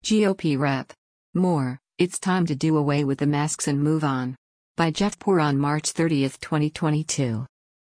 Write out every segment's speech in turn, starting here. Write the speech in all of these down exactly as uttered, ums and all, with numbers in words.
G O P Rep. More, it's time to do away with the masks and move on. By Jeff Poor on March thirtieth, twenty twenty-two.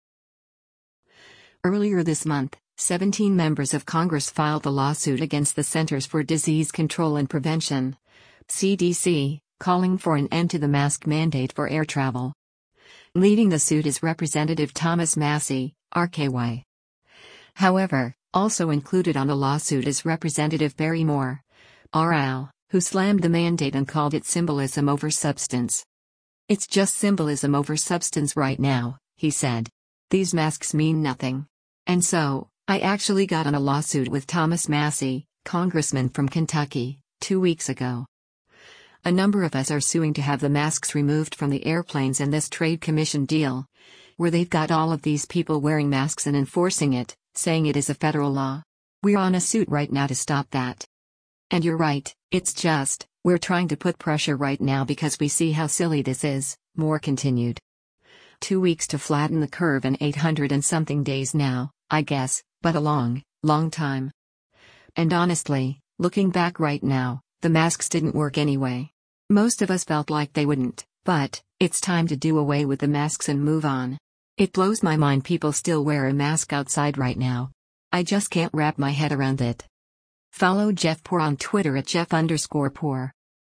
Earlier this month, seventeen members of Congress filed a lawsuit against the Centers for Disease Control and Prevention, C D C, calling for an end to the mask mandate for air travel. Leading the suit is Representative Thomas Massie, R K Y. However, also included on the lawsuit is Representative Barry Moore, R L, who slammed the mandate and called it symbolism over substance. "It's just symbolism over substance right now," he said. "These masks mean nothing." And so, I actually got on a lawsuit with Thomas Massie, congressman from Kentucky, two weeks ago. A number of us are suing to have the masks removed from the airplanes in this trade commission deal, where they've got all of these people wearing masks and enforcing it, saying it is a federal law. We're on a suit right now to stop that. And you're right, it's just, we're trying to put pressure right now because we see how silly this is, Moore continued. Two weeks to flatten the curve and eight hundred and something days now, I guess, but a long, long time. And honestly, looking back right now, the masks didn't work anyway. Most of us felt like they wouldn't, but it's time to do away with the masks and move on. It blows my mind people still wear a mask outside right now. I just can't wrap my head around it. Follow Jeff Poor on Twitter at Jeff underscore Poor.